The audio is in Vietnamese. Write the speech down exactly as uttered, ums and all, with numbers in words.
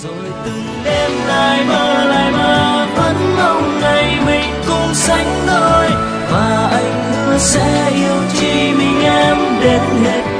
Rồi từng đêm lại mơ lại mơ vẫn mong ngày mình cùng sánh đôi, và anh hứa sẽ yêu chỉ mình em đến hết